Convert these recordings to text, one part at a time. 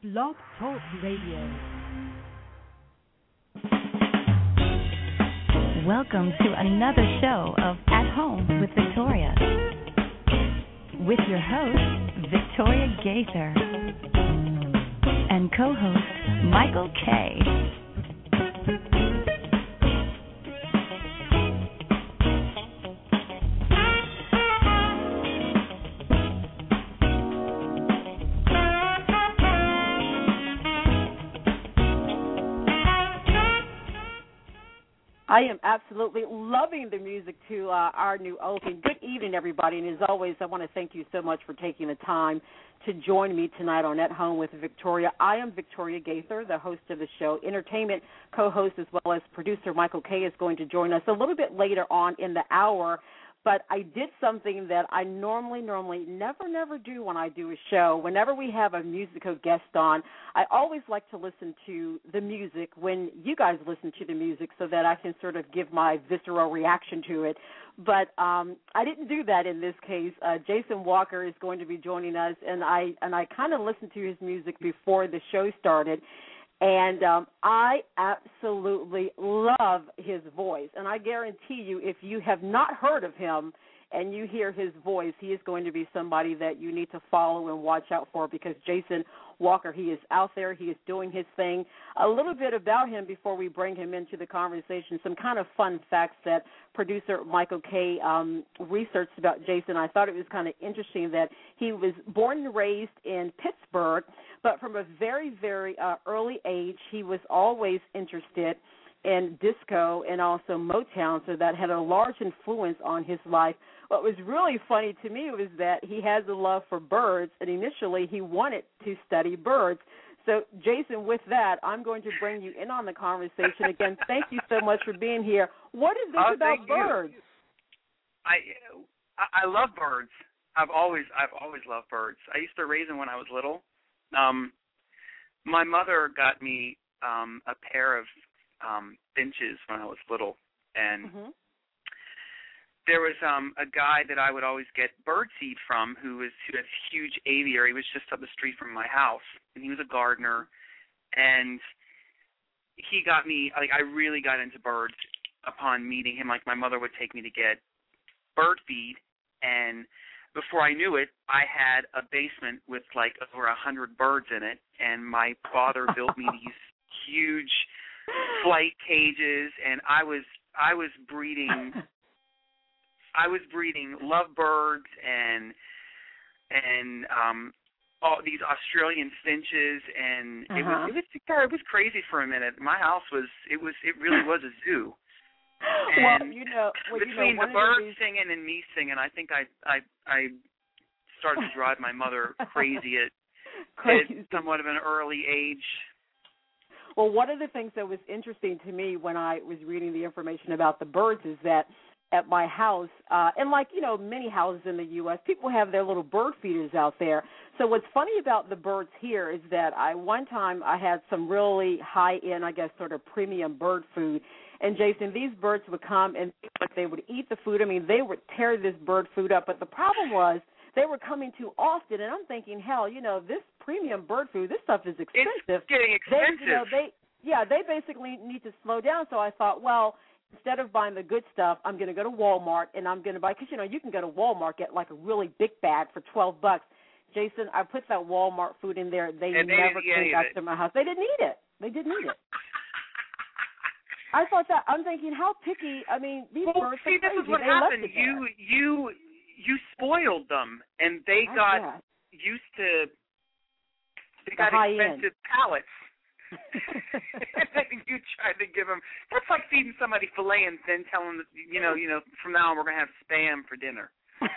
Blog Talk Radio. Welcome to another show of At Home with Victoria. With your host, Victoria Gaither, and co-host, Michael Kay. I am absolutely loving the music to our new opening. Good evening, everybody. And as always, I want to thank you so much for taking the time to join me tonight on At Home with Victoria. I am Victoria Gaither, the host of the show. Entertainment co-host as well as producer Michael Kay is going to join us a little bit later on in the hour. But I did something that I normally never do when I do a show. Whenever we have a musical guest on, I always like to listen to the music when you guys listen to the music so that I can sort of give my visceral reaction to it. But I didn't do that in this case. Jason Walker is going to be joining us, and I kind of listened to his music before the show started. And I absolutely love his voice. And I guarantee you, if you have not heard of him and you hear his voice, he is going to be somebody that you need to follow and watch out for, because Jason Walker, he is out there. He is doing his thing. A little bit about him before we bring him into the conversation, some kind of fun facts that producer Michael Kay researched about Jason. I thought it was kind of interesting that he was born and raised in Pittsburgh, but from a very, very early age, he was always interested in disco and also Motown, so that had a large influence on his life. What was really funny to me was that he has a love for birds, and initially he wanted to study birds. So, Jason, with that, I'm going to bring you in on the conversation. Again, thank you so much for being here. What is this about birds? I love birds. I've always loved birds. I used to raise them when I was little. My mother got me a pair of finches when I was little, and there was a guy that I would always get bird seed from who has huge aviary. He was just up the street from my house, and he was a gardener, and he got me, I really got into birds upon meeting him. Like, my mother would take me to get bird feed, and before I knew it, I had a basement with like over 100 birds in it, and my father built me these huge flight cages, and I was breeding lovebirds and all these Australian finches, and it was crazy for a minute. My house it really was a zoo. And between the birds singing and me singing, I think I started to drive my mother crazy at somewhat of an early age. Well, one of the things that was interesting to me when I was reading the information about the birds is that at my house, and like, many houses in the U.S., people have their little bird feeders out there. So what's funny about the birds here is that one time I had some really high-end, I guess, sort of premium bird food. And, Jason, these birds would come and they would eat the food. I mean, they would tear this bird food up. But the problem was they were coming too often. And I'm thinking, hell, this premium bird food, this stuff is expensive. It's getting expensive. They basically need to slow down. So I thought, well, instead of buying the good stuff, I'm going to go to Walmart and I'm going to buy, because, you can go to Walmart, get like a really big bag for $12. Jason, I put that Walmart food in there. They never came back to my house. They didn't eat it. I thought that. I'm thinking, how picky. I mean, these birds are crazy. This is what happened. You spoiled them, and they got used to. They got expensive palates. And you tried to give them. That's like feeding somebody filet and then telling them, from now on we're going to have Spam for dinner.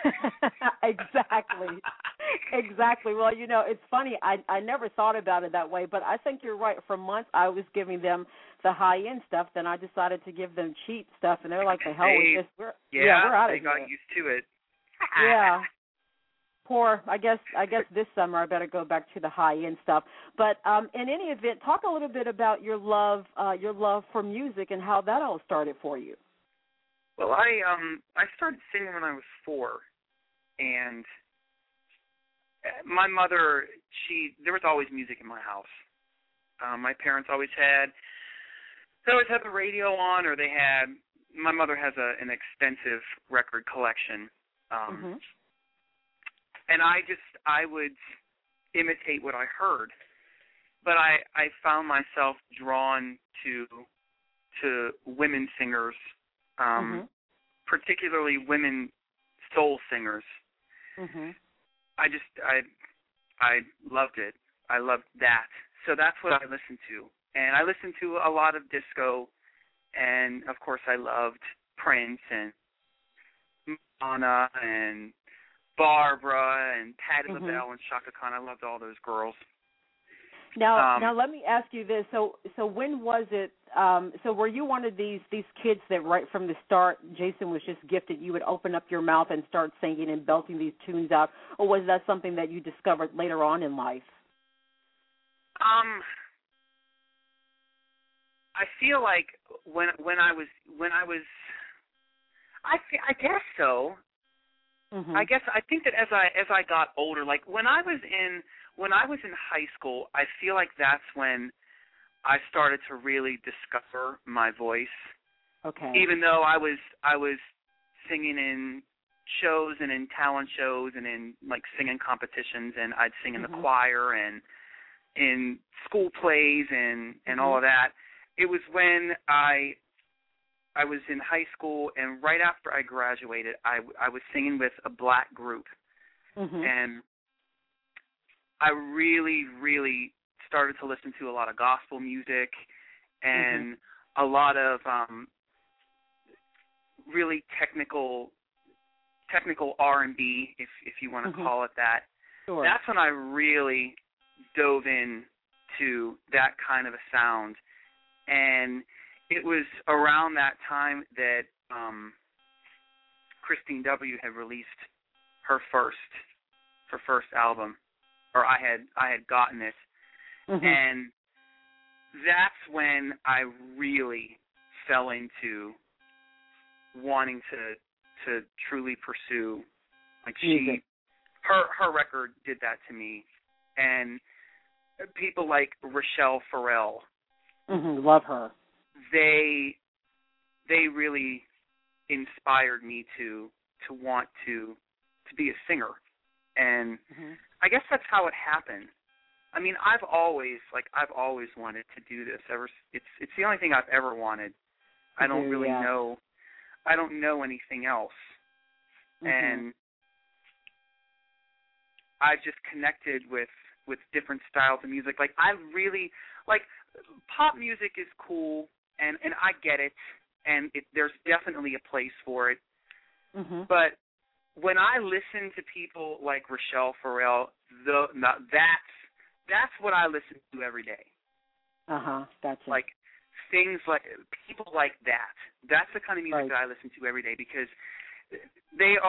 Exactly. Well, it's funny. I never thought about it that way, but I think you're right. For months, I was giving them the high-end stuff. Then I decided to give them cheap stuff, and they're like, "The hell with this? We're out of here." They got used to it. Yeah. Poor. I guess this summer I better go back to the high-end stuff. But in any event, talk a little bit about your love for music and how that all started for you. Well, I started singing when I was 4, and my mother, there was always music in my house. My parents always had the radio on, or my mother has an extensive record collection. And I would imitate what I heard. But I found myself drawn to women singers, particularly women soul singers. I loved it. I loved that. So that's what I listened to. And I listened to a lot of disco, and of course I loved Prince and Madonna and Barbara and Patti LaBelle and Chaka Khan. I loved all those girls. Now let me ask you this. So when was it? So were you one of these kids that right from the start, Jason was just gifted? You would open up your mouth and start singing and belting these tunes out, or was that something that you discovered later on in life? I feel like when I was I guess so. I think that as I got older, like when I was in high school, I feel like that's when I started to really discover my voice. Okay. Even though I was singing in shows and in talent shows and in like singing competitions, and I'd sing in the choir and in school plays and all of that. It was when I was in high school, and right after I graduated, I was singing with a black group, and I really, really started to listen to a lot of gospel music and a lot of really technical R&B, if you want to call it that. Sure. That's when I really dove into that kind of a sound. And it was around that time that Christine W. had released her first album, or I had gotten it, and that's when I really fell into wanting to truly pursue, like her record did that to me, and people like Rochelle Farrell, love her. They really inspired me to want to be a singer, and I guess that's how it happened. I mean, I've always wanted to do this. It's the only thing I've ever wanted. I don't really know. I don't know anything else, and I've just connected with different styles of music. Like I really like pop music is cool, and I get it, and there's definitely a place for it. But when I listen to people like Rochelle Farrell, that's what I listen to every day. Gotcha. Like things like people like that. That's the kind of music that I listen to every day, because they're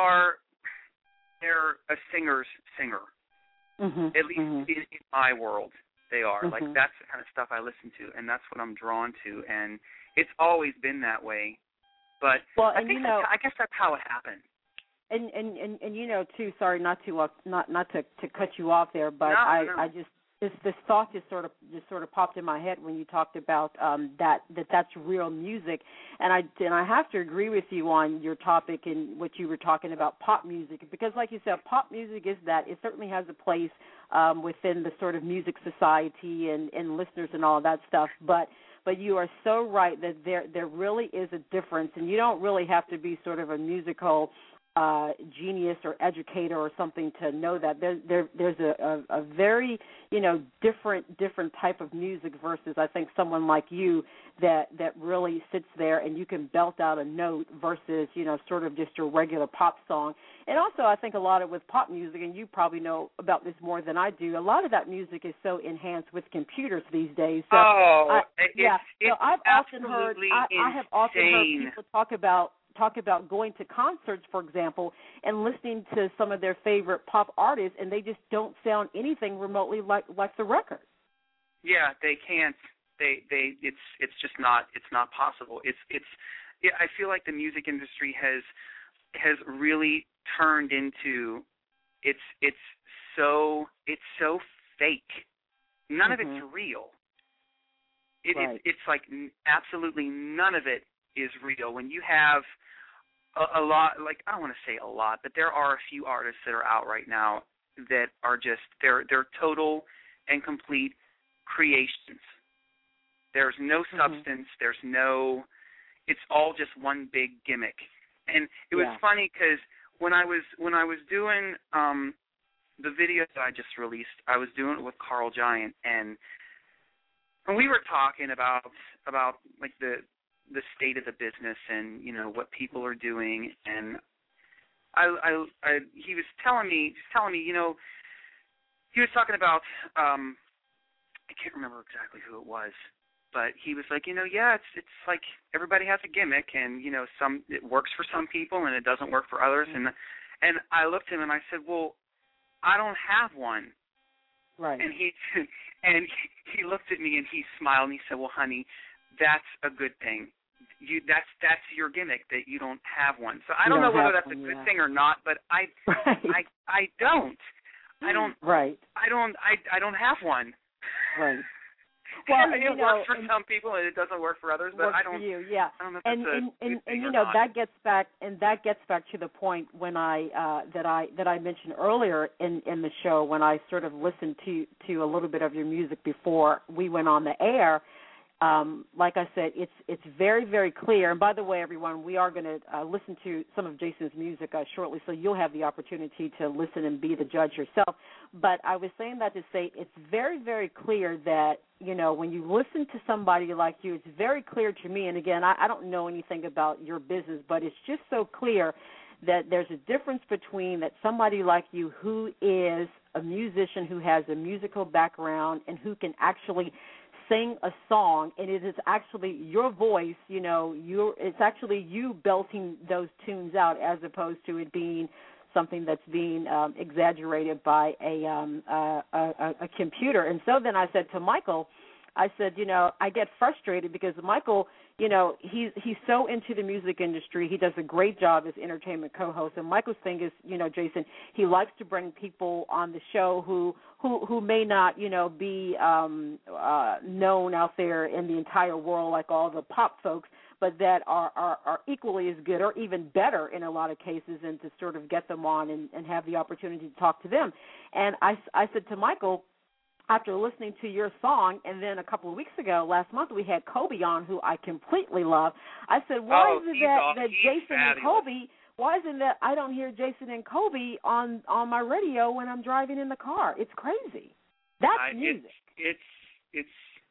a singer's singer. At least in my world, they are. Like that's the kind of stuff I listen to, and that's what I'm drawn to, and it's always been that way. But I guess that's how it happened. And you know too. Sorry, not to cut you off there, but No. I just this thought just sort of popped in my head when you talked about that's real music, and I have to agree with you on your topic and what you were talking about pop music, because like you said, pop music is that it certainly has a place within the sort of music society and listeners and all of that stuff, but you are so right that there really is a difference, and you don't really have to be sort of a musical genius or educator or something to know that there's a very different type of music versus I think someone like you that really sits there and you can belt out a note versus sort of just your regular pop song. And also I think a lot of with pop music, and you probably know about this more than I do, a lot of that music is so enhanced with computers these days. So I've often heard people talk about going to concerts, for example, and listening to some of their favorite pop artists, and they just don't sound anything remotely like the record. Yeah, they can't. It's just not. It's not possible. I feel like the music industry has really turned into. It's so fake. None of Mm-hmm. it's real. Right. It's like absolutely none of it is real. When you have a lot, like, I don't want to say a lot, but there are a few artists that are out right now that are just they're total and complete creations. There's no substance. There's no. It's all just one big gimmick. And it was funny because when I was doing the video that I just released, I was doing it with Carl Giant, and we were talking about like the state of the business and, you know, what people are doing, and he was telling me, you know, he was talking about I can't remember exactly who it was, but he was like, you know, yeah, it's like everybody has a gimmick, and, you know, it works for some people and it doesn't work for others, and I looked at him and I said, well, I don't have one. Right. And he looked at me and he smiled and he said, well, honey, that's a good thing. That's your gimmick, that you don't have one. So I don't know whether that's a good thing or not, but I don't. Right. I don't have one. Right. Well, it works for some people and it doesn't work for others, but I don't. For you, yeah. I don't know if and that's a good thing you or know not. that gets back to the point when that I mentioned earlier in the show, when I sort of listened to a little bit of your music before we went on the air. Like I said, it's very, very clear. And by the way, everyone, we are going to listen to some of Jason's music shortly, so you'll have the opportunity to listen and be the judge yourself. But I was saying that to say it's very, very clear that, you know, when you listen to somebody like you, it's very clear to me. And again, I don't know anything about your business, but it's just so clear that there's a difference between that somebody like you who is a musician, who has a musical background, and who can actually sing a song, and it is actually your voice, you know, it's actually you belting those tunes out, as opposed to it being something that's being exaggerated by a computer. And so then I said to Michael, I said, you know, I get frustrated because Michael, you know, he's so into the music industry. He does a great job as entertainment co-host. And Michael's thing is, you know, Jason, he likes to bring people on the show who may not, you know, be known out there in the entire world like all the pop folks, but that are equally as good or even better in a lot of cases, and to sort of get them on and have the opportunity to talk to them. And I said to Michael, after listening to your song, and then a couple of weeks ago, last month, we had Kobe on, who I completely love. I said, why is it that Jason fabulous. And Kobe, why isn't that I don't hear Jason and Kobe on my radio when I'm driving in the car? It's crazy. That's music. It's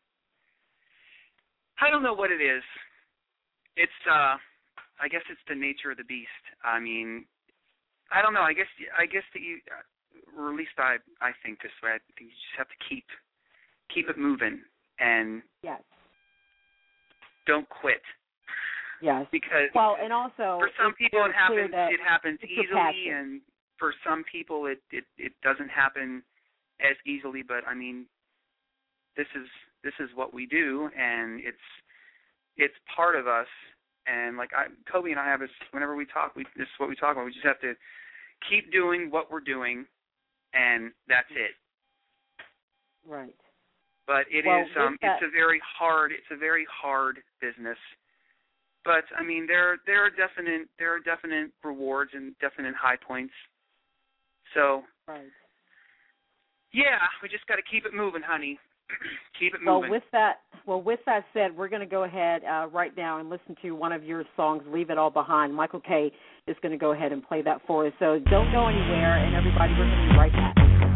I don't know what it is. It's I guess it's the nature of the beast. I mean, I don't know. I guess that you. Or at least I think this way. I think you just have to keep it moving and don't quit. Yes. Because and also for some people it happens easily, and for some people it doesn't happen as easily. But I mean, this is what we do, and it's part of us. And like Kobe and I have this, whenever we talk, this is what we talk about. We just have to keep doing what we're doing. And that's it. Right. But it's a very hard business. But I mean, there are definite rewards and definite high points. So yeah, we just got to keep it moving, honey. Keep it moving. With that said, we're going to go ahead right now and listen to one of your songs, "Leave It All Behind." Michael K. is going to go ahead and play that for us. So don't go anywhere, and everybody, we're going to be right back.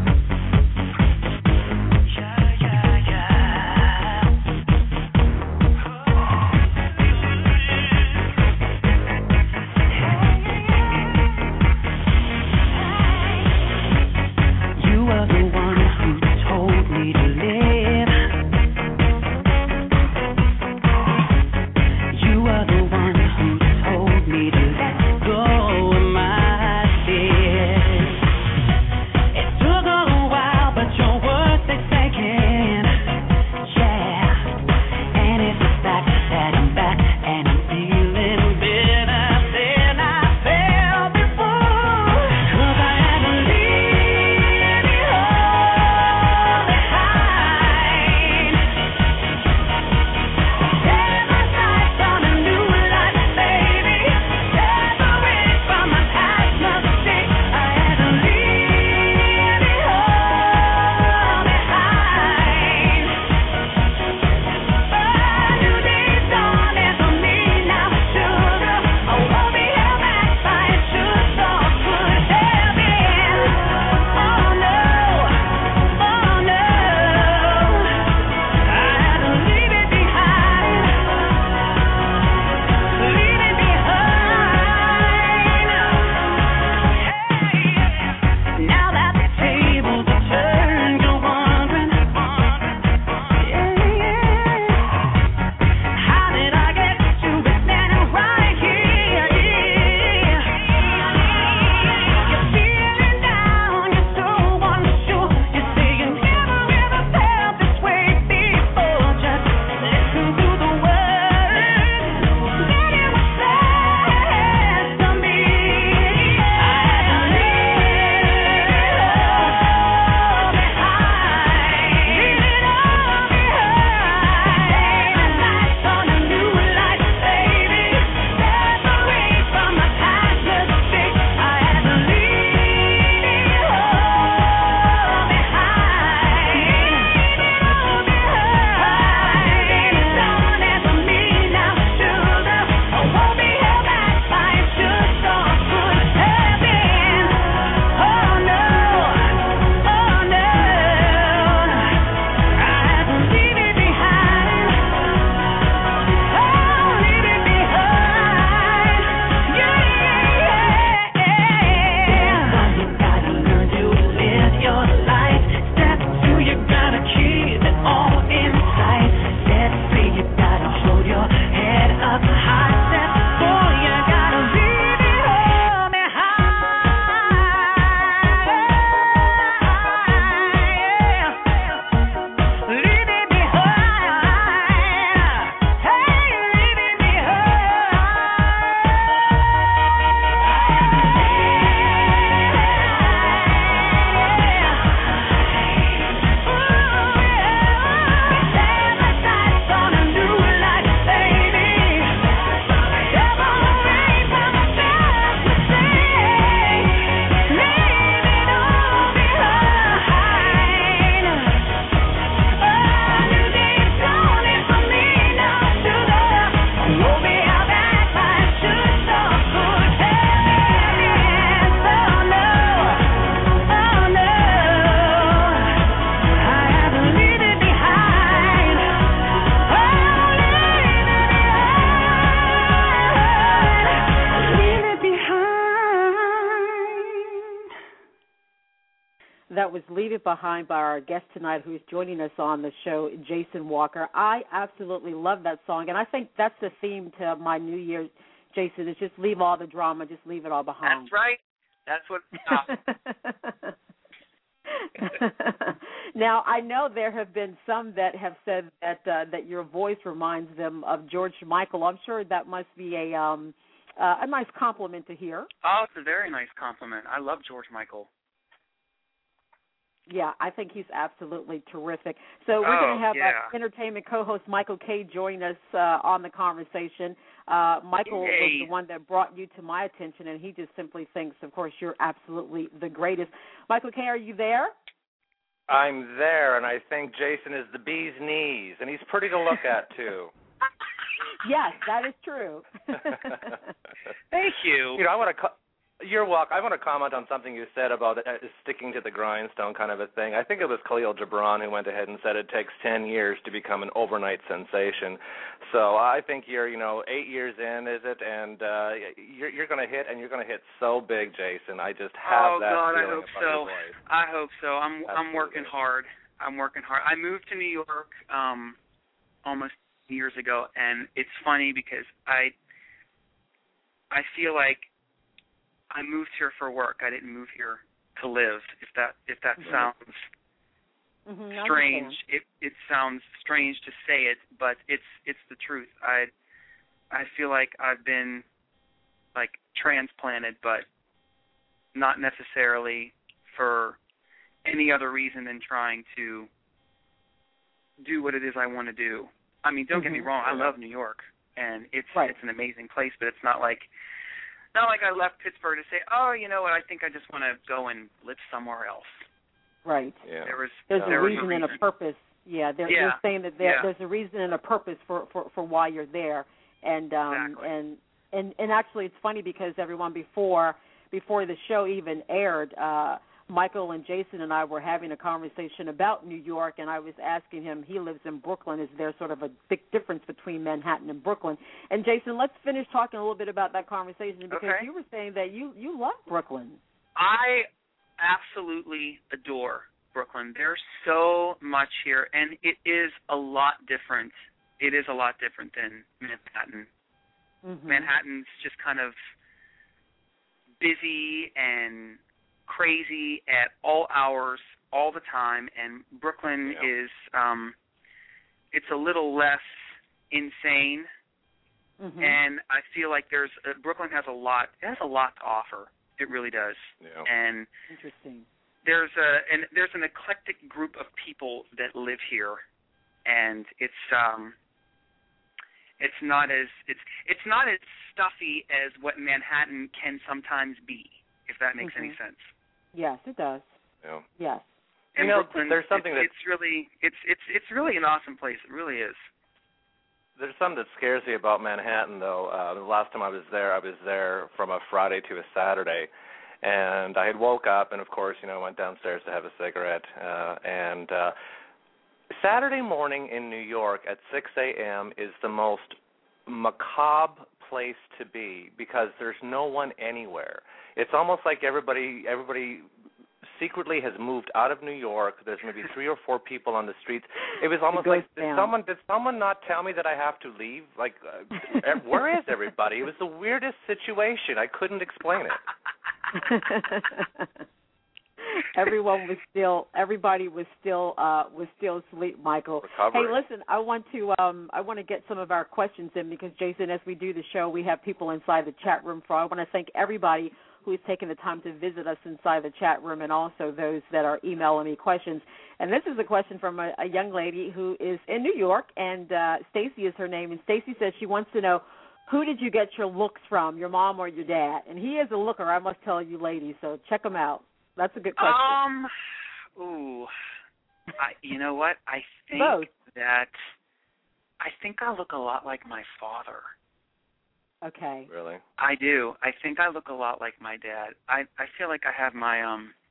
You are the one who told me to live. You are the one who told me to let go of my fears. It's was Leave It Behind by our guest tonight who's joining us on the show, Jason Walker. I absolutely love that song, and I think that's the theme to my New Year, Jason, is just leave all the drama, just leave it all behind. That's right. That's what Now, I know there have been some that have said that your voice reminds them of George Michael. I'm sure that must be a nice compliment to hear. Oh, it's a very nice compliment. I love George Michael. Yeah, I think he's absolutely terrific. So we're going to have entertainment co-host Michael Kay join us on the conversation. Michael was the one that brought you to my attention, and he just simply thinks, of course, you're absolutely the greatest. Michael Kay, are you there? I'm there, and I think Jason is the bee's knees, and he's pretty to look at, too. Yes, that is true. Thank you. You know, you're welcome. I want to comment on something you said about sticking to the grindstone kind of a thing. I think it was Khalil Gibran who went ahead and said it takes 10 years to become an overnight sensation. So I think you're, 8 years in, is it? And you're going to hit, and you're going to hit so big, Jason. I just have that feeling about your voice. I hope so. I'm working hard. I moved to New York almost years ago, and it's funny because I feel like I moved here for work. I didn't move here to live. If that sounds strange, it sounds strange to say it, but it's the truth. I feel like I've been transplanted, but not necessarily for any other reason than trying to do what it is I want to do. I mean, don't get me wrong. I love New York, and it's an amazing place, but it's not like I left Pittsburgh to say, oh, you know what, I think I just want to go and live somewhere else. Right. Yeah. There's a reason and a purpose. Yeah, they're saying that there's a reason and a purpose for why you're there. And exactly. and actually it's funny because everyone before the show even aired, Michael and Jason and I were having a conversation about New York, and I was asking him, he lives in Brooklyn, is there sort of a big difference between Manhattan and Brooklyn? And Jason, let's finish talking a little bit about that conversation because you were saying that you love Brooklyn. I absolutely adore Brooklyn. There's so much here, and it is a lot different. It is a lot different than Manhattan. Mm-hmm. Manhattan's just kind of busy and crazy at all hours, all the time, and Brooklyn is it's a little less insane, and I feel like Brooklyn has a lot. It has a lot to offer. It really does. Yeah. And interesting. There's an eclectic group of people that live here, and it's not as stuffy as what Manhattan can sometimes be, if that makes any sense. Yes, it does. Yeah. Yes. And Brooklyn, there's something it's really an awesome place. It really is. There's something that scares me about Manhattan, though. The last time I was there from a Friday to a Saturday, and I had woke up and, of course, went downstairs to have a cigarette. And Saturday morning in New York at 6 a.m. is the most macabre place to be because there's no one anywhere. It's almost like everybody secretly has moved out of New York. There's maybe 3 or 4 people on the streets. It was almost like, did someone not tell me that I have to leave? Like, where is everybody? It was the weirdest situation. I couldn't explain it. Everybody was still asleep, Michael. Recovery. Hey, listen, I want to get some of our questions in because, Jason, as we do the show, we have people inside the chat room. I want to thank everybody who's taken the time to visit us inside the chat room and also those that are emailing me questions. And this is a question from a young lady who is in New York, and Stacy is her name. And Stacy says she wants to know, who did you get your looks from, your mom or your dad? And he is a looker, I must tell you ladies, so check him out. That's a good question. You know what? I think I look a lot like my father. Okay. Really? I do. I think I look a lot like my dad. I feel like I have my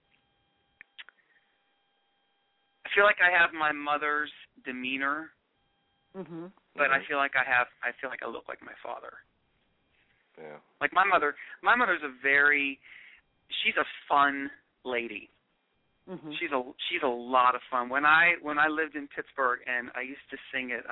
I feel like I have my mother's demeanor. Mhm. But I feel like I look like my father. Yeah. Like my mother's she's a fun lady. She's a lot of fun. When I lived in Pittsburgh and I used to sing at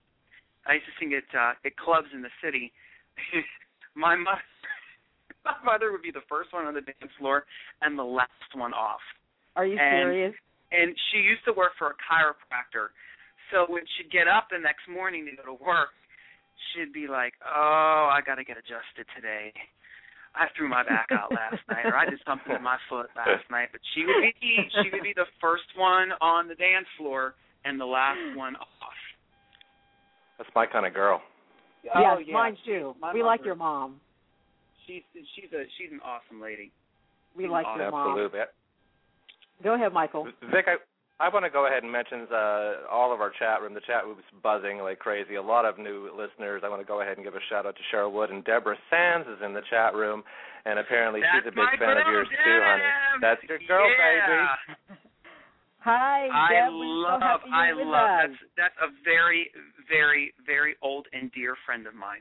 clubs in the city, my mother would be the first one on the dance floor and the last one off. Are you serious? And she used to work for a chiropractor. So when she'd get up the next morning to go to work, she'd be like, "Oh, I got to get adjusted today. I threw my back out last night, or I did something to my foot last night." But she would be the first one on the dance floor and the last one off. That's my kind of girl. Yes, mine too. We like your mom. She's an awesome lady. We like your mom. Absolutely. Go ahead, Michael. Vic, I want to go ahead and mention all of our chat room. The chat room is buzzing like crazy. A lot of new listeners. I want to go ahead and give a shout-out to Cheryl Wood. And Deborah Sands is in the chat room, and apparently she's a big fan of yours too, honey. That's your girl, baby. Hi, Deb. I love. That's a very, very, very old and dear friend of mine.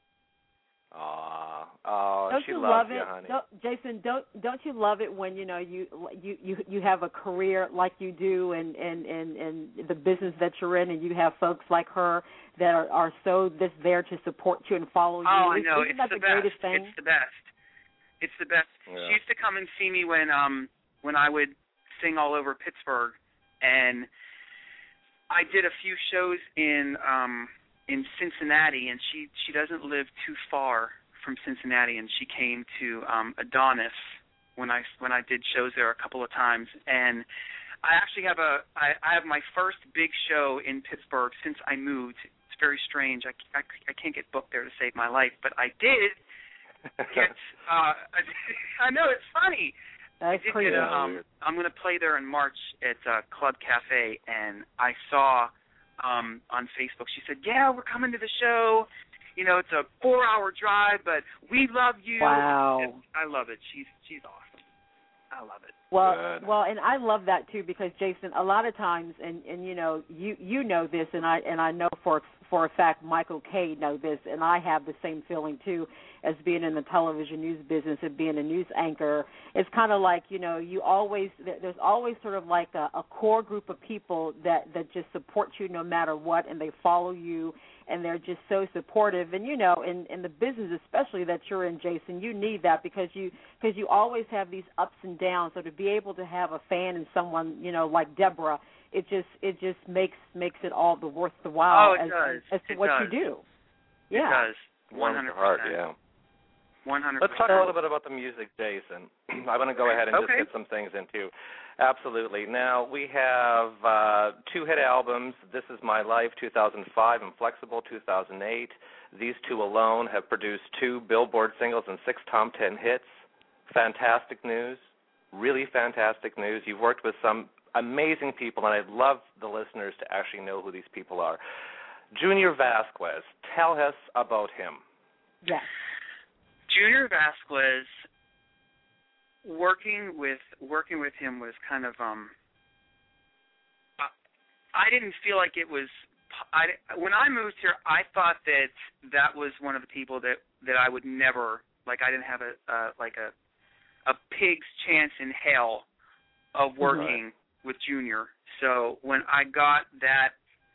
Don't she you loves love it, you, honey. Jason? Don't you love it when you have a career like you do, and the business that you're in, and you have folks like her that are so just there to support you and follow you? Oh, I know. Isn't that the greatest thing? It's the best. It's the best. Yeah. She used to come and see me when I would sing all over Pittsburgh, and I did a few shows in Cincinnati, and she doesn't live too far from Cincinnati, and she came to Adonis when I did shows there a couple of times. And I actually have I have my first big show in Pittsburgh since I moved. It's very strange. I can't get booked there to save my life, but I did get. I know, it's funny. That's crazy. I'm going to play there in March at Club Cafe, and I saw on Facebook, she said, "Yeah, we're coming to the show. You know, it's a 4-hour drive, but we love you." Wow. I love it. She's awesome. I love it. Well, and I love that too, because Jason, a lot of times, and you know, you know this, and I know for a fact Michael K. know this, and I have the same feeling too, as being in the television news business and being a news anchor. It's kind of like, you know, there's always sort of like a core group of people that just support you no matter what, and they follow you, and they're just so supportive. And, you know, in the business especially that you're in, Jason, you need that because you always have these ups and downs. So to be able to have a fan and someone, you know, like Deborah, it just makes it all the worth the while as to what you do. Yeah. It does. 100%. Yeah. 100%. Let's talk a little bit about the music, Jason. I want to go ahead and just get some things in, too. Absolutely. Now, we have 2 hit albums, This Is My Life, 2005, and Flexible, 2008. These 2 alone have produced 2 Billboard singles and 6 top 10 hits. Fantastic news. Really fantastic news. You've worked with some amazing people, and I'd love the listeners to actually know who these people are. Junior Vasquez, tell us about him. Yes. Junior Vasquez, working with him was kind of I didn't feel like it was. When I moved here, I thought that was one of the people that I would never, like, I didn't have a pig's chance in hell of working with Junior. So when I got that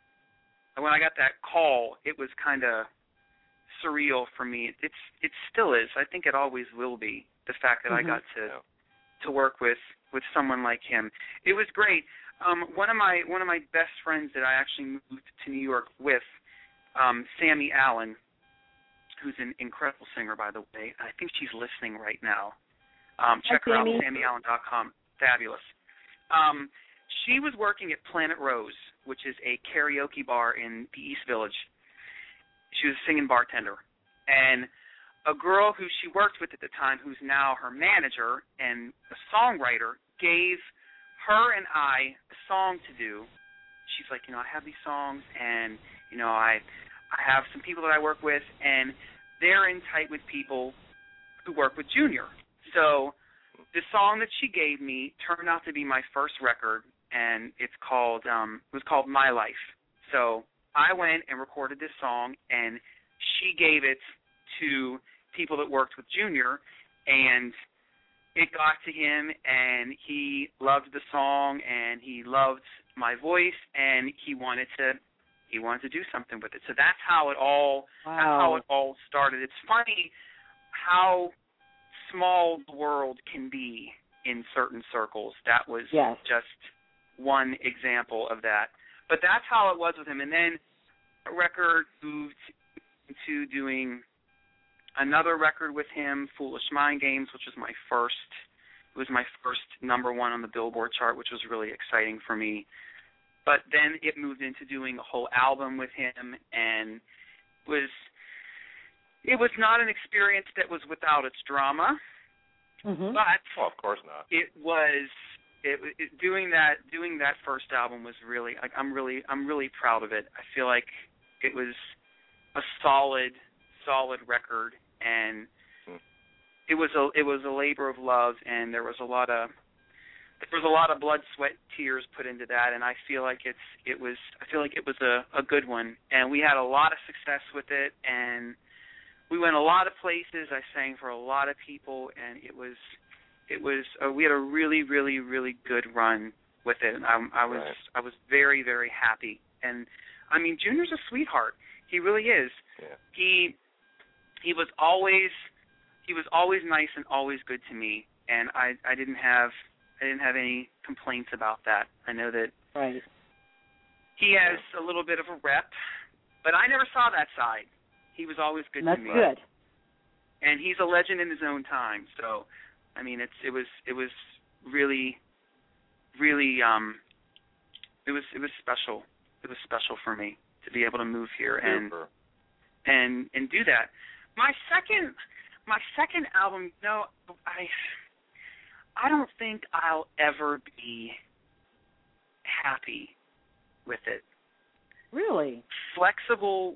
call, it was kind of surreal for me. It still is. I think it always will be. The fact that I got to work with someone like him, it was great. One of my best friends that I actually moved to New York with, Sammy Allen, who's an incredible singer, by the way. I think she's listening right now. Check her out, SammyAllen.com. Fabulous. She was working at Planet Rose, which is a karaoke bar in the East Village. She was a singing bartender. And a girl who she worked with at the time, who's now her manager and a songwriter, gave her and I a song to do. She's like, you know, I have these songs, and, you know, I have some people that I work with, and they're in tight with people who work with Junior. So the song that she gave me turned out to be my first record, and it was called My Life. So I went and recorded this song, and she gave it to people that worked with Junior, and it got to him, and he loved the song, and he loved my voice, and he wanted to do something with it. So that's how it all started. It's funny how small the world can be in certain circles. That was just one example of that. But that's how it was with him. And then the record moved into doing another record with him, Foolish Mind Games, which was my first number one on the Billboard chart, which was really exciting for me. But then it moved into doing a whole album with him, and it was not an experience that was without its drama. Mm-hmm. But of course not. Doing that first album was really, I'm really proud of it. I feel like it was a solid record, and it was a labor of love, and there was a lot of blood, sweat, tears put into that, and I feel like it was a good one, and we had a lot of success with it, and we went a lot of places. I sang for a lot of people, and we had a really, really, really good run with it. And I was very, very happy. And I mean, Junior's a sweetheart. He really is. Yeah. He was always nice and always good to me, and I didn't have any complaints about that. I know that he has a little bit of a rep, but I never saw that side. He was always good to me. That's good. And he's a legend in his own time. So, I mean, it was really, really, it was special. It was special for me to be able to move here and do that. My second album, I don't think I'll ever be happy with it. Really? Flexible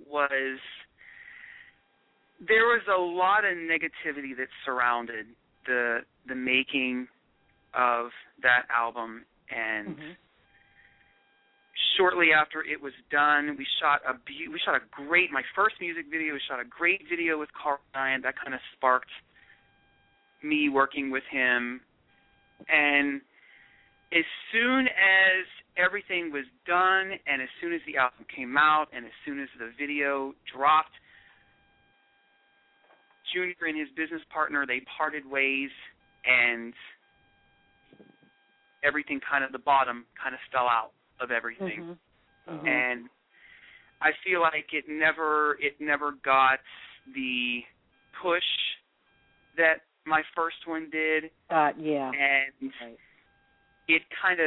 there was a lot of negativity that surrounded the making of that album, and shortly after it was done, we shot my first music video. We shot a great video with Carl Bryant. That kind of sparked me working with him, and as soon as everything was done, and as soon as the album came out, and as soon as the video dropped, Junior and his business partner, they parted ways, and everything the bottom kind of fell out of everything. Mm-hmm. And I feel like it never got the push that my first one did. And it kind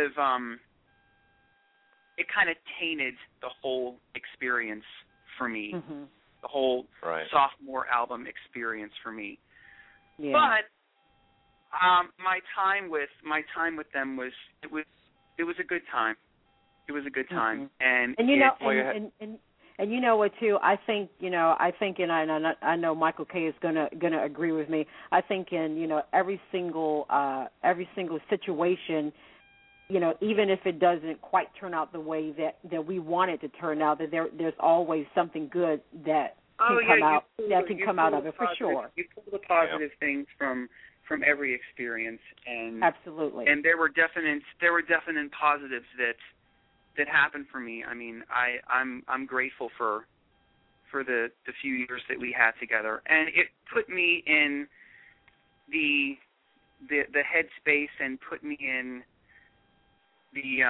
of tainted the whole experience for me. Mm-hmm. The whole sophomore album experience for me. Yeah. But my time with them was a good time. It was a good time, and you know what too. I think, and I know Michael K is gonna agree with me. I think in every single situation, even if it doesn't quite turn out the way that we want it to turn out, that there's always something good that can come out of it, for sure. You pull the positive things from every experience, and absolutely. And there were definite positives that happened for me. I mean, I'm grateful for the few years that we had together, and it put me in the headspace and put me in the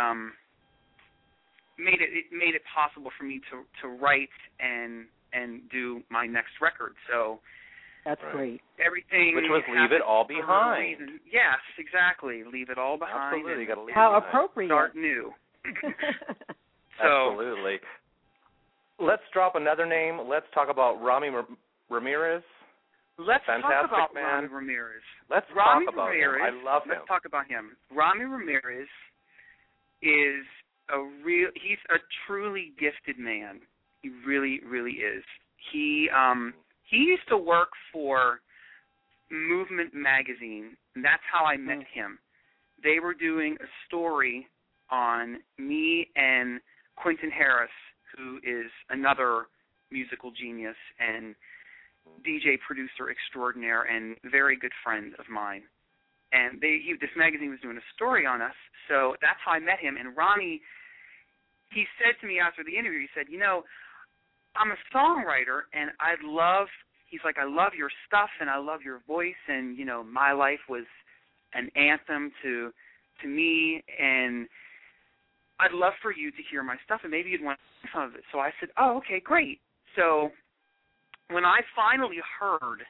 made it possible for me to write and do my next record. So that's great. Everything, which was Leave It All Behind. Yes, exactly. Leave it all behind. Absolutely, you got to leave how it behind. Appropriate. Start new. Absolutely. Let's drop another name. Let's talk about Rami Ramirez. Let's Fantastic talk about man. Rami Ramirez. Talk about him. I love him. Let's talk about him. Rami Ramirez is he's a truly gifted man. He really, really is. He used to work for Movement Magazine, and that's how I met him. They were doing a story on me and Quentin Harris, who is another musical genius and DJ producer extraordinaire and very good friend of mine. and this magazine was doing a story on us, so that's how I met him. And Rami, he said to me after the interview, he said, I'm a songwriter, and I love your stuff, and I love your voice, and, My Life was an anthem to me, and I'd love for you to hear my stuff, and maybe you'd want some of it. So I said, oh, okay, great. So when I finally heard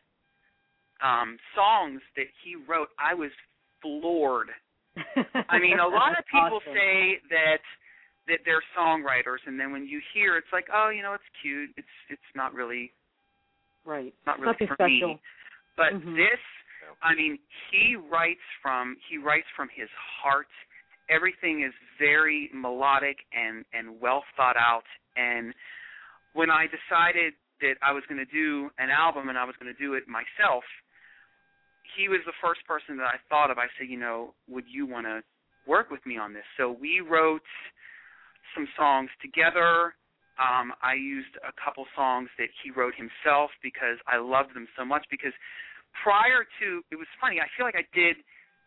songs that he wrote, I was floored. I mean, a lot of people say that they're songwriters, and then when you hear, it's like, oh, it's cute. It's not really right. Not really for special. me. But this, I mean, he writes from his heart. Everything is very melodic and well thought out. And when I decided that I was going to do an album and I was going to do it myself, he was the first person that I thought of. I said, would you want to work with me on this? So we wrote some songs together. I used a couple songs that he wrote himself because I loved them so much. Because prior to, it was funny. I feel like I did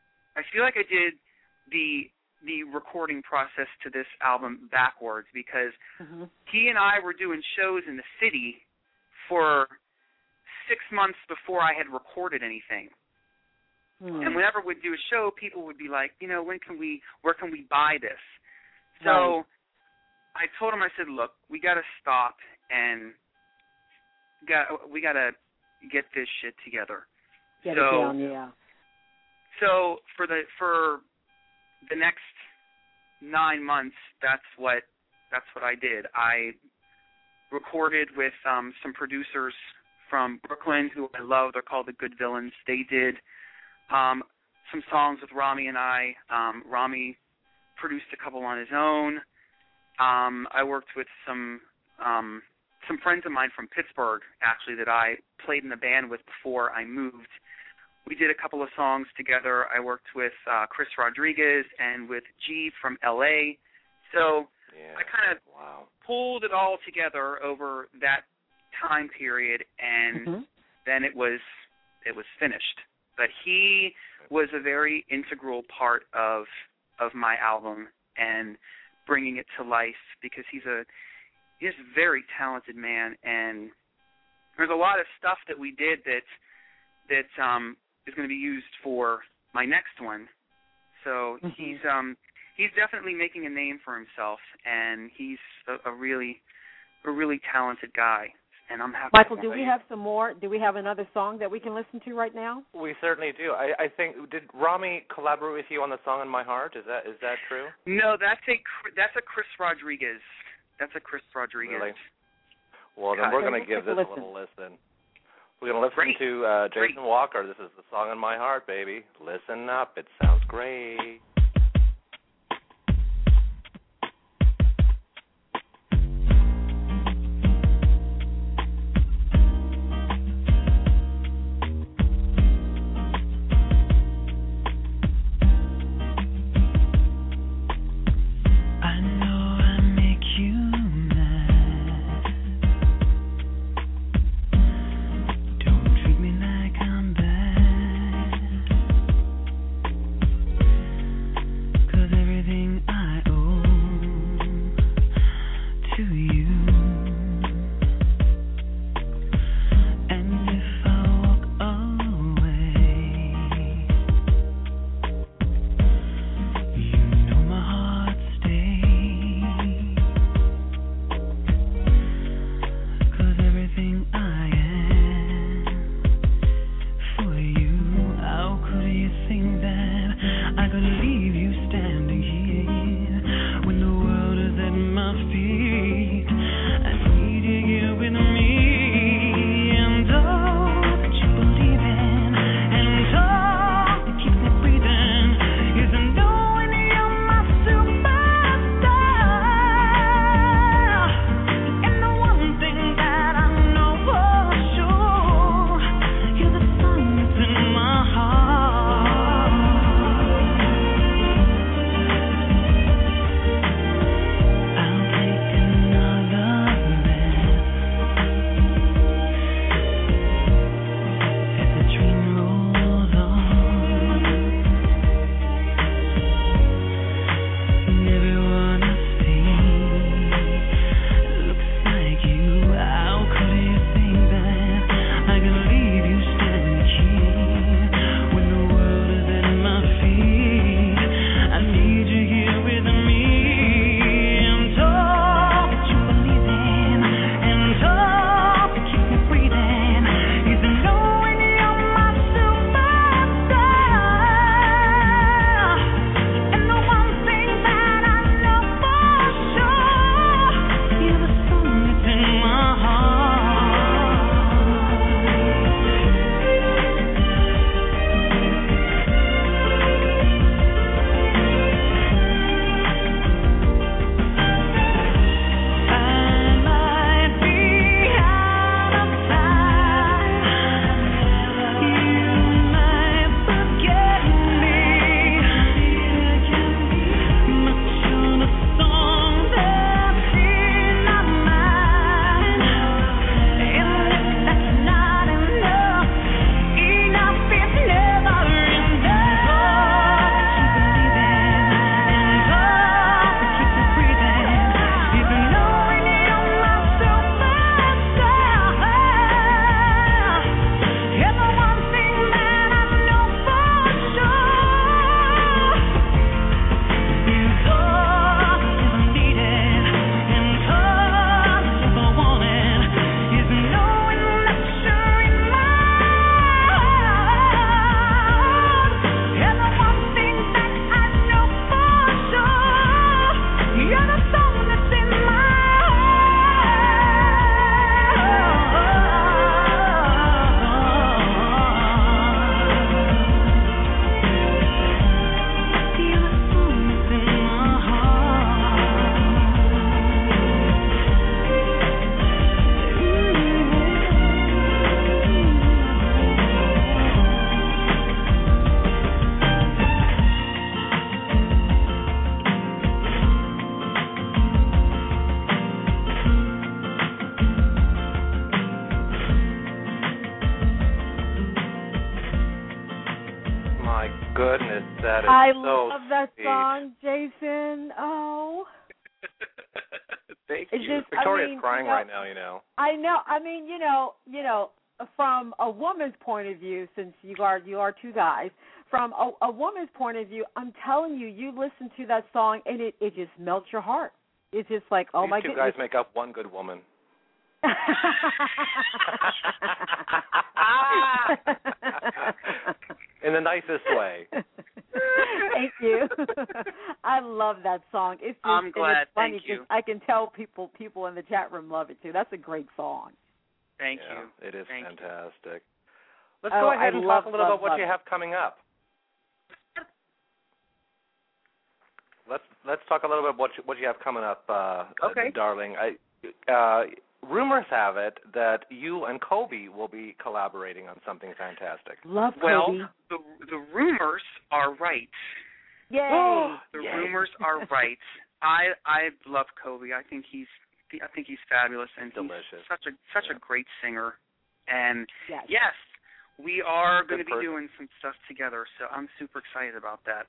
the recording process to this album backwards, because he and I were doing shows in the city for 6 months before I had recorded anything. And whenever we'd do a show, people would be like, where can we buy this? So I told him, I said, look, we got to stop and we got to get this shit together. Get it down, yeah. So for the next 9 months, that's what I did. I recorded with some producers from Brooklyn who I love. They're called the Good Villains. They did some songs with Rami and I. Rami produced a couple on his own. I worked with some friends of mine from Pittsburgh, actually, that I played in the band with before I moved. We did a couple of songs together. I worked with Chris Rodriguez and with G from L.A. So I kind of pulled it all together over that time period, and then it was finished. But he was a very integral part of my album and bringing it to life, because he's a very talented man, and there's a lot of stuff that we did that is going to be used for my next one. So he's definitely making a name for himself, and he's a really talented guy. And I'm happy. Michael, do we have some more? Do we have another song that we can listen to right now? We certainly do. I think, did Rami collaborate with you on the song "In My Heart"? Is that true? No, that's a Chris Rodriguez. That's a Chris Rodriguez. Really? Well, then we're going to give this a little listen. We're going to listen to Jason Walker. This is the song "In My Heart," baby. Listen up. It sounds great. That is I so love that sweet. song, Jason. Oh. Thank It's you. just, Victoria's crying right now, I know. I mean, you know, from a woman's point of view, since you are two guys, from a woman's point of view, I'm telling you, you listen to that song and it just melts your heart. It's just like, oh my goodness. These two guys make up one good woman. In the nicest way. Thank you. I love that song. It's just, I'm glad. It's funny Thank you. I can tell people in the chat room love it too. That's a great song. Thank you. It is Thank fantastic. Let's go ahead and talk a little about what you have coming up. Let's talk a little bit about what you have coming up, darling. Rumors have it that you and Kobe will be collaborating on something fantastic. Love Kobe. Well, the rumors are right. Yay! Rumors are right. I love Kobe. I think he's fabulous, and delicious. He's such a great singer. And yes we are going to be doing some stuff together. So I'm super excited about that.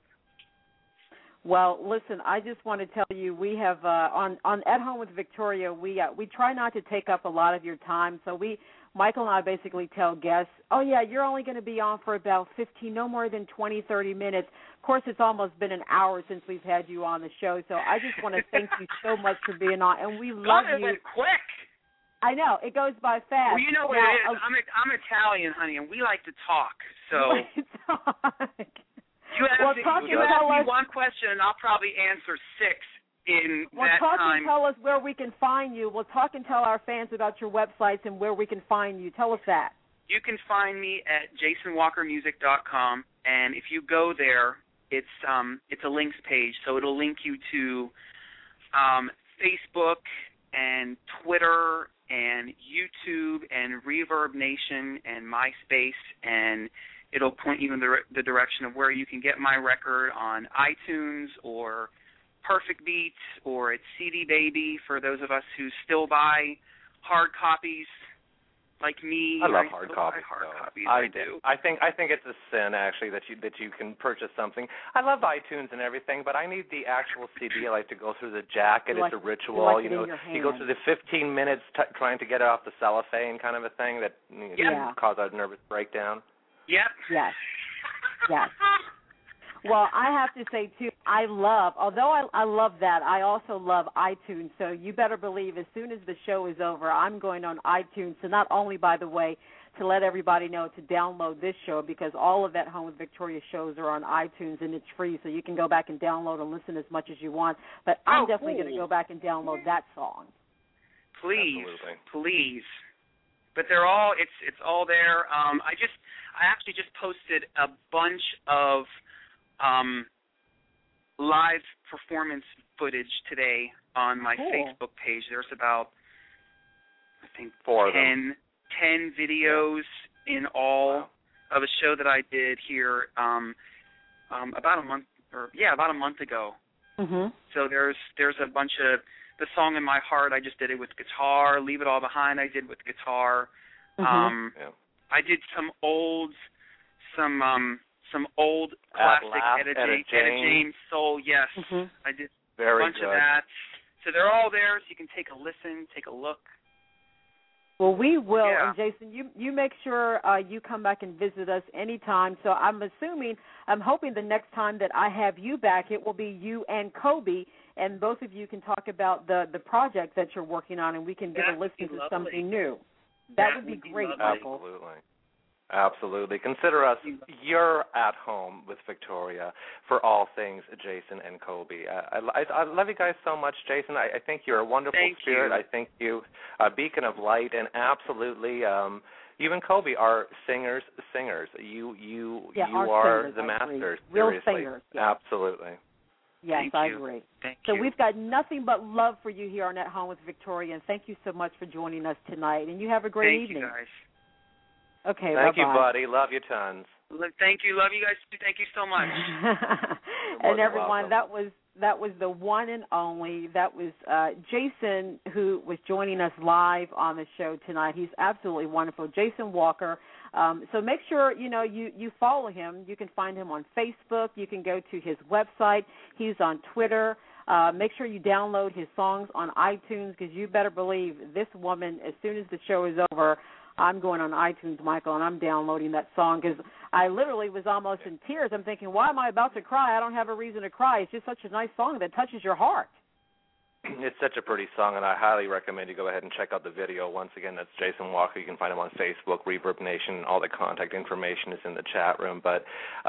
Well, listen, I just want to tell you, we have on At Home with Victoria, we try not to take up a lot of your time. So Michael and I basically tell guests, oh yeah, you're only going to be on for about 15, no more than 20, 30 minutes. Of course, it's almost been an hour since we've had you on the show. So I just want to thank you so much for being on, and we love you. It went quick. I know, it goes by fast. Well, you know what it is. I'm Italian, honey, and we like to talk. So. You ask me one question, and I'll probably answer 6 in that talk time. And tell us where we can find you. We'll talk and tell our fans about your websites and where we can find you. Tell us that. You can find me at jasonwalkermusic.com, and if you go there, it's a links page, so it'll link you to Facebook and Twitter and YouTube and Reverb Nation and MySpace, and it'll point you in the direction of where you can get my record on iTunes or Perfect Beats or at CD Baby for those of us who still buy hard copies like me. I love hard copies. I do. I think it's a sin actually that you can purchase something. I love iTunes and everything, but I need the actual CD. I like to go through the jacket. It's a ritual. You go through the 15 minutes trying to get it off the cellophane kind of a thing that cause a nervous breakdown. Yep. Yes. Well, I have to say, too, although I love that, I also love iTunes. So you better believe as soon as the show is over, I'm going on iTunes. So not only, by the way, to let everybody know to download this show, because all of At Home with Victoria shows are on iTunes, and it's free, so you can go back and download and listen as much as you want. But I'm definitely going to go back and download that song. Please. But they're all it's all there. I actually just posted a bunch of live performance footage today on my Facebook page. There's about, I think, 10 videos in all of a show that I did here about a month ago. Mm-hmm. So there's a bunch of the song In My Heart. I just did it with guitar. Leave It All Behind. I did with guitar. Mm-hmm. I did some old classic Etta James Soul. Yes, mm-hmm. I did a bunch of that. So they're all there, so you can take a listen, take a look. Well, we will. Yeah. And Jason, you make sure you come back and visit us anytime. So I'm hoping the next time that I have you back, it will be you and Kobe, and both of you can talk about the project that you're working on, and we can give a listen to something new. That would be great, Michael. Absolutely. Consider us you're at home with Victoria for all things Jason and Kobe. I love you guys so much, Jason. I think you're a wonderful spirit. I think you a beacon of light, and absolutely you and Kobe are singers. You are singers, the masters. Real seriously. singers. Yeah. Absolutely. Yes, I agree. So we've got nothing but love for you here on At Home with Victoria, and thank you so much for joining us tonight. And you have a great evening. Thank you, guys. Okay, Thank bye-bye. you, buddy. Love you tons. Thank you. Love you guys too. Thank you so much. And everyone, welcome. the one and only. That was Jason, who was joining us live on the show tonight. He's absolutely wonderful, Jason Walker. So make sure you follow him. You can find him on Facebook. You can go to his website. He's on Twitter. Make sure you download his songs on iTunes, because you better believe this woman, as soon as the show is over, I'm going on iTunes, Michael, and I'm downloading that song, because I literally was almost in tears. I'm thinking, why am I about to cry? I don't have a reason to cry. It's just such a nice song that touches your heart. It's such a pretty song, and I highly recommend you go ahead and check out the video. Once again, that's Jason Walker. You can find him on Facebook, Reverb Nation. All the contact information is in the chat room. But,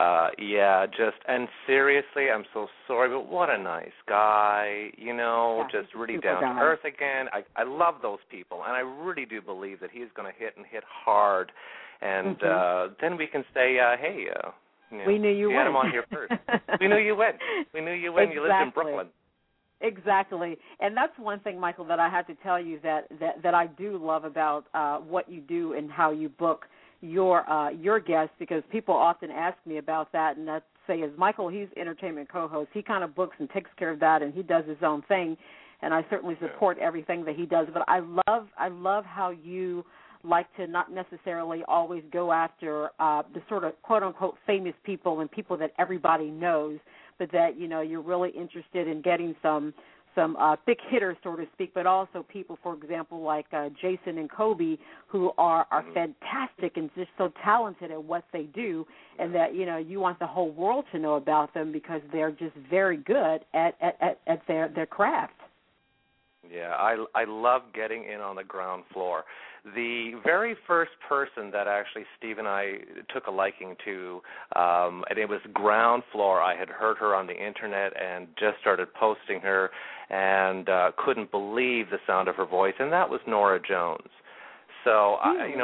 and seriously, I'm so sorry, but what a nice guy, just really down to earth again. I love those people, and I really do believe that he's going to hit hard. And then we can say, hey, we knew you went. We had him on here first. We knew you went. We knew you went. Exactly. You lived in Brooklyn. Exactly, and that's one thing, Michael, that I have to tell you that I do love about what you do and how you book your guests, because people often ask me about that, and that say, is Michael, he's entertainment co-host. He kind of books and takes care of that, and he does his own thing, and I certainly support everything that he does. But I love how you like to not necessarily always go after the sort of quote-unquote famous people and people that everybody knows, but that, you're really interested in getting some thick hitters, so to speak, but also people, for example, like Jason and Kobe, who are fantastic and just so talented at what they do, and that, you want the whole world to know about them because they're just very good at their craft. Yeah, I love getting in on the ground floor. The very first person that actually Steve and I took a liking to, and it was ground floor. I had heard her on the internet and just started posting her, and couldn't believe the sound of her voice, and that was Norah Jones. So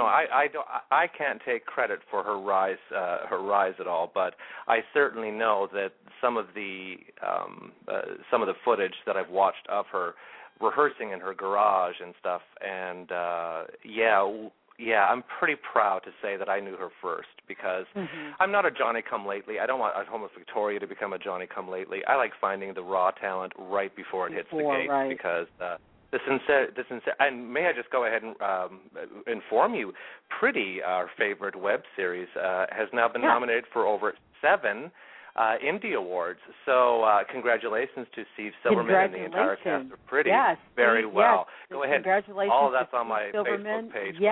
I can't take credit for her rise at all, but I certainly know that some of the footage that I've watched of her rehearsing in her garage and stuff, and I'm pretty proud to say that I knew her first, because I'm not a Johnny-come-lately. I don't want Victoria to become a Johnny-come-lately. I like finding the raw talent right before it hits the gate, because the sincere, and may I just go ahead and inform you, Pretty, our favorite web series, has now been nominated for over 7 Indie Awards. So congratulations to Steve Silverman and the entire cast of Pretty. Yes. Very well. Go ahead. Congratulations. All of that's on my Silverman. Facebook page.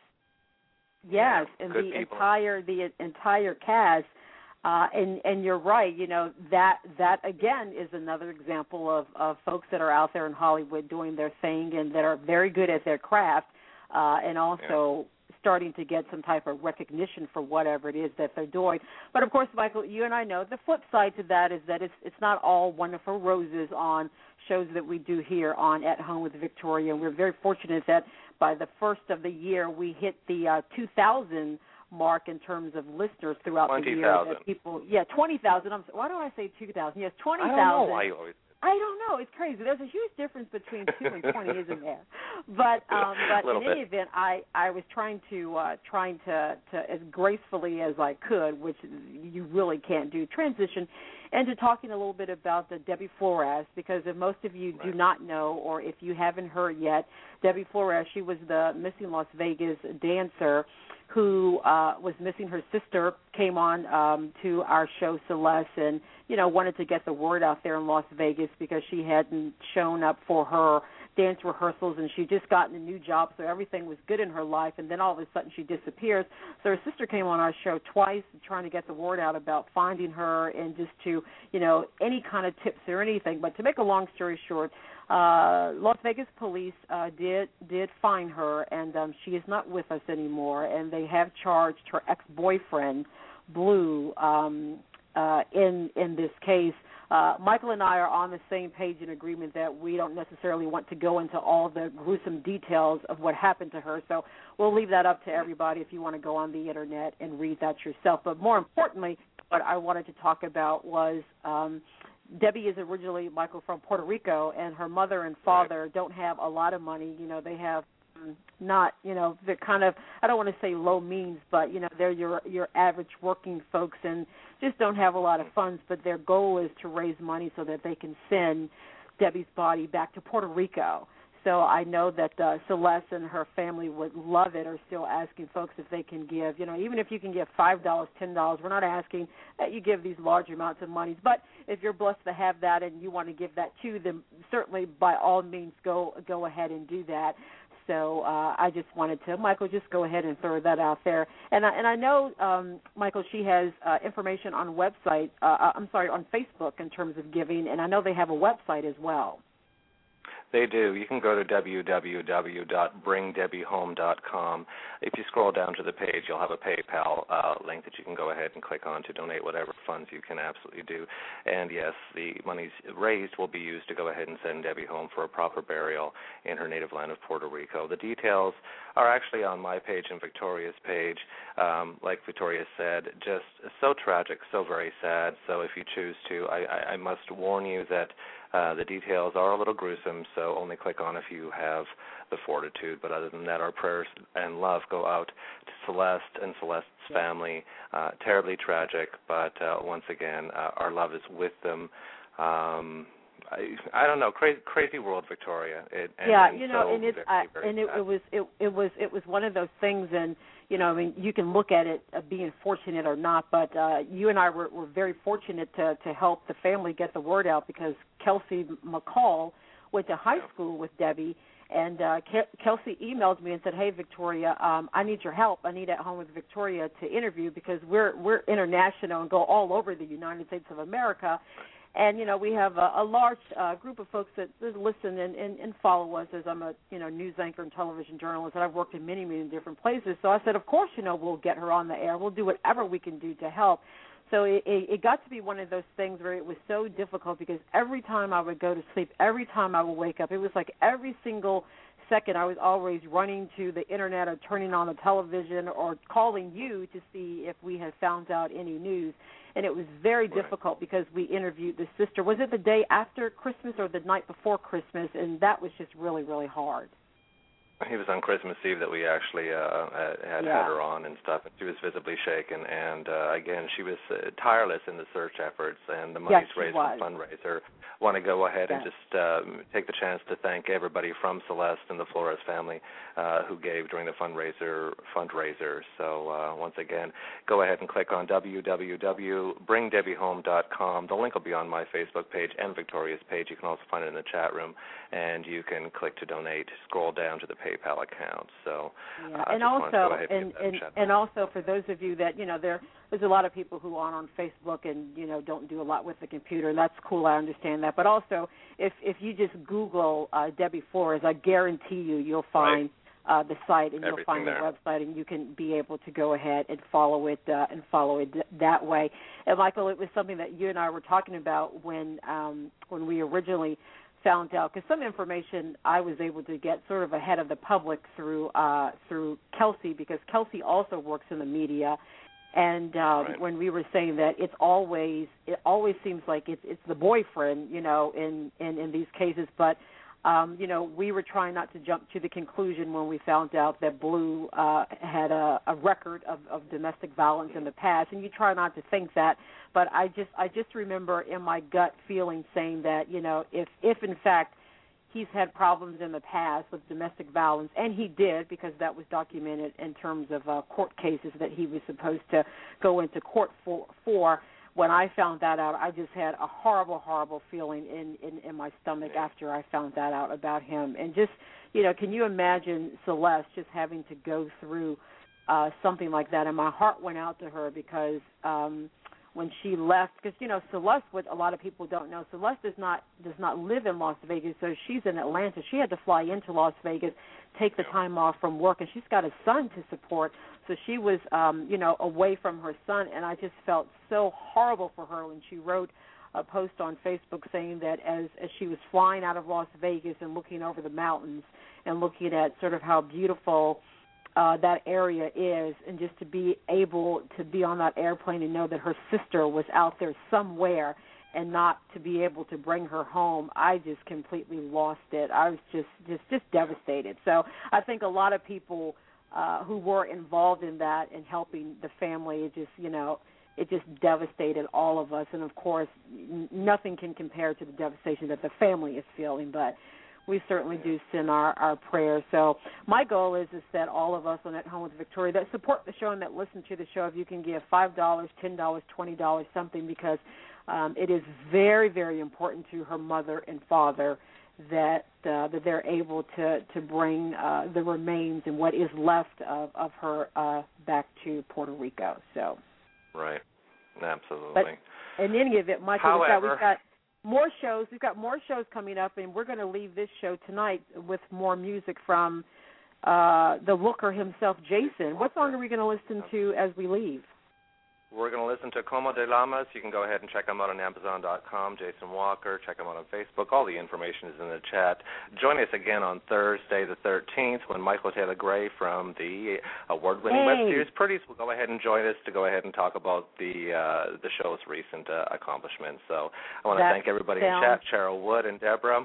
Yes, and the entire cast. And you're right. That again is another example of folks that are out there in Hollywood doing their thing and that are very good at their craft, and also starting to get some type of recognition for whatever it is that they're doing. But of course, Michael, you and I know the flip side to that is that it's not all wonderful roses on shows that we do here on At Home with Victoria. And we're very fortunate that by the first of the year we hit the 2,000 mark in terms of listeners throughout the year. 20,000. Why do I say 2,000? Yes, 20,000. I don't know why you always. I don't know. It's crazy. There's a huge difference between 2 and 20, isn't there? But in any event, I was trying to as gracefully as I could, which you really can't do, transition into talking a little bit about the Debbie Flores, because if most of you do not know, or if you haven't heard yet, Debbie Flores, she was the Missing Las Vegas dancer who was missing. Her sister came on to our show, Celeste, and wanted to get the word out there in Las Vegas because she hadn't shown up for her dance rehearsals, and she just gotten a new job, so everything was good in her life, and then all of a sudden she disappears. So her sister came on our show twice trying to get the word out about finding her and just to, any kind of tips or anything. But to make a long story short, Las Vegas police did find her, and she is not with us anymore, and they have charged her ex-boyfriend, Blue, in this case. Michael and I are on the same page in agreement that we don't necessarily want to go into all the gruesome details of what happened to her, so we'll leave that up to everybody if you want to go on the Internet and read that yourself. But more importantly, what I wanted to talk about was Debbie is originally, Michael, from Puerto Rico, and her mother and father don't have a lot of money. They have not, they're kind of, I don't want to say low means, but, they're your average working folks and just don't have a lot of funds, but their goal is to raise money so that they can send Debbie's body back to Puerto Rico. So I know that Celeste and her family would love it, are still asking folks if they can give, even if you can give $5, $10, we're not asking that you give these large amounts of money. But if you're blessed to have that and you want to give that too, then certainly by all means go ahead and do that. So I just wanted to, Michael, just go ahead and throw that out there. And I know, Michael, she has information on website, on Facebook in terms of giving, and I know they have a website as well. They do. You can go to www.bringdebbiehome.com. If you scroll down to the page, you'll have a PayPal link that you can go ahead and click on to donate whatever funds you can absolutely do. And, yes, the monies raised will be used to go ahead and send Debbie home for a proper burial in her native land of Puerto Rico. The details are actually on my page and Victoria's page. Like Victoria said, just so tragic, so very sad. So if you choose to, I must warn you that the details are a little gruesome, so only click on if you have the fortitude. But other than that, our prayers and love go out to Celeste and Celeste's family. Terribly tragic, but once again, our love is with them. I don't know, crazy world, Victoria. It was one of those things, and you can look at it being fortunate or not, but you and I were very fortunate to help the family get the word out, because Kelsey McCall went to high school with Debbie, and Kelsey emailed me and said, "Hey, Victoria, I need your help. I need At Home with Victoria to interview, because we're international and go all over the United States of America." And, we have a large group of folks that listen and follow us, as I'm a, news anchor and television journalist, and I've worked in many, many different places. So I said, of course, we'll get her on the air. We'll do whatever we can do to help. So it got to be one of those things where it was so difficult, because every time I would go to sleep, every time I would wake up, it was like every single second I was always running to the Internet or turning on the television or calling you to see if we had found out any news. And it was very difficult, because we interviewed the sister. Was it the day after Christmas or the night before Christmas? And that was just really, really hard. It was on Christmas Eve that we actually had her on and stuff. And she was visibly shaken. And, again, she was tireless in the search efforts, and the monies raised from the fundraiser. Want to go ahead and just take the chance to thank everybody from Celeste and the Flores family who gave during the fundraiser. So, once again, go ahead and click on www.bringdebbiehome.com. The link will be on my Facebook page and Victoria's page. You can also find it in the chat room, and you can click to donate. Scroll down to the PayPal account. So, and also for those of you that there's a lot of people who aren't on Facebook and don't do a lot with the computer, and that's cool. I understand that. But also, if you just Google Debbie Flores, I guarantee you'll find the site, and you'll find the website, and you can be able to go ahead and follow it that way. And Michael, it was something that you and I were talking about when we originally found out, because some information I was able to get sort of ahead of the public through Kelsey, because Kelsey also works in the media. And when we were saying that it always seems like it's the boyfriend, in these cases, but we were trying not to jump to the conclusion when we found out that Blue had a record of domestic violence in the past, and you try not to think that, but I just remember in my gut feeling saying that if in fact he's had problems in the past with domestic violence, and he did, because that was documented in terms of court cases that he was supposed to go into court for. When I found that out, I just had a horrible, horrible feeling in my stomach after I found that out about him. And just, can you imagine Celeste just having to go through something like that? And my heart went out to her, because when she left, because Celeste, what a lot of people don't know, Celeste does not live in Las Vegas, so she's in Atlanta. She had to fly into Las Vegas, take the time off from work, and she's got a son to support, so she was away from her son, and I just felt so horrible for her when she wrote a post on Facebook saying that as she was flying out of Las Vegas and looking over the mountains and looking at sort of how beautiful that area is, and just to be able to be on that airplane and know that her sister was out there somewhere, and not to be able to bring her home, I just completely lost it. I was just devastated. So I think a lot of people who were involved in that and helping the family, it just devastated all of us. And, of course, nothing can compare to the devastation that the family is feeling, but we certainly do send our prayers. So my goal is that all of us on At Home with Victoria that support the show and that listen to the show, if you can give $5, $10, $20, something, because it is very, very important to her mother and father that they're able to bring the remains and what is left of her back to Puerto Rico. So, right, absolutely. But in any event, Michael, however, we've got more shows. We've got more shows coming up, and we're going to leave this show tonight with more music from the Looker himself, Jason. What song are we going to listen to as we leave? We're going to listen to Como de Llamas. You can go ahead and check him out on Amazon.com, Jason Walker. Check him out on Facebook. All the information is in the chat. Join us again on Thursday the 13th when Michael Taylor Gray from the award-winning web series Pretties will go ahead and join us to go ahead and talk about the show's recent accomplishments. So I want to thank everybody in chat, Cheryl Wood and Deborah.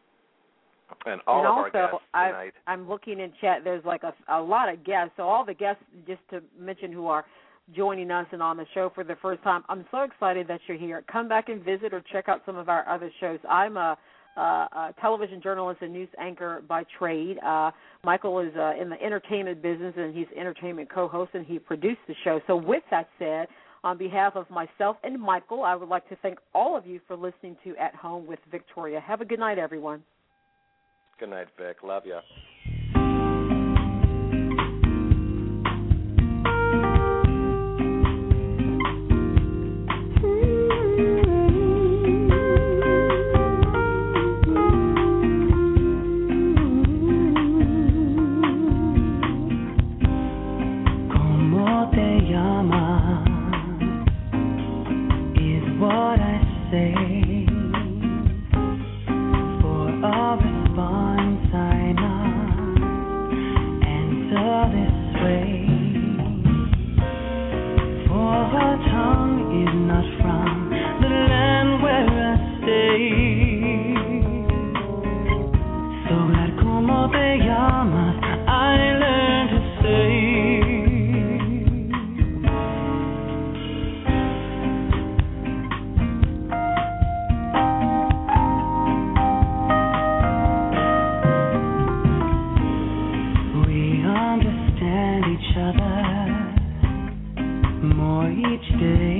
And all of our guests tonight. I'm looking in chat. There's like a lot of guests. So all the guests, just to mention, who are joining us and on the show for the first time, I'm so excited that you're here. Come back and visit or check out some of our other shows. I'm a television journalist and news anchor by trade. Michael is in the entertainment business, and he's entertainment co-host, and he produced the show. So with that said, on behalf of myself and Michael, I would like to thank all of you for listening to At Home with Victoria. Have a good night, everyone. Good night, Vic. Love you. Each day